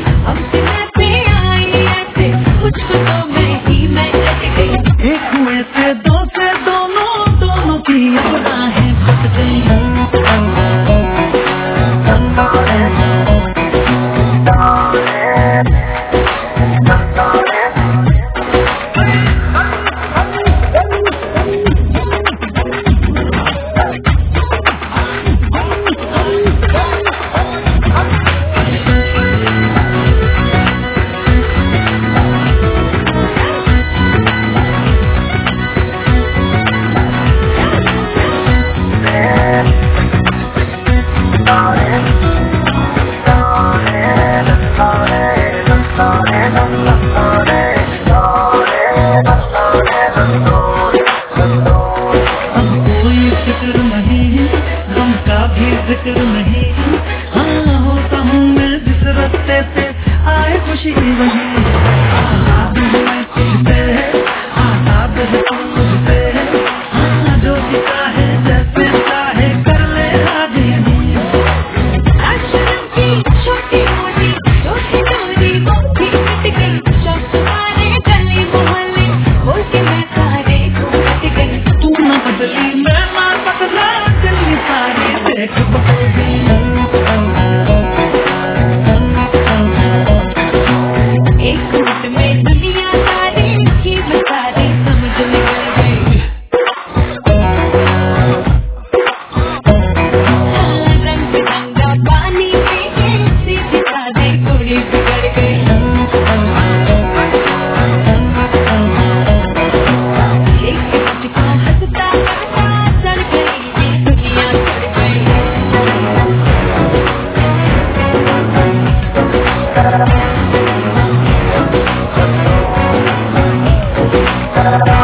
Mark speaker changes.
Speaker 1: जिक्र नहीं, हाँ होता हूँ मैं जिस रास्ते से आए खुशी वही। आजाद हूँ मैं तुझसे, आजाद है तू मुझसे, हाँ जो भी चाहे जैसे चाहे कर ले आज़ादी।
Speaker 2: आश्रम की छोटी मोटी छोटी छोटी मोटी मिट गई, शौक तुम्हारे गली मोहल्ले बोल के मैं सारे घूट गई।
Speaker 1: तू न बदली मैं ना बदला, दिल्ली सारी देख बदली।
Speaker 2: एक मिनट में दुनिया सारी की सारी समझ में आ गई। रंग बिरंगा पानी पी के सीधी सादी कुड़ी बिगड़ गई। एक मुझको हंसता हंसता चढ़ गई, ये दुनिया चढ़ गई।
Speaker 1: हाँ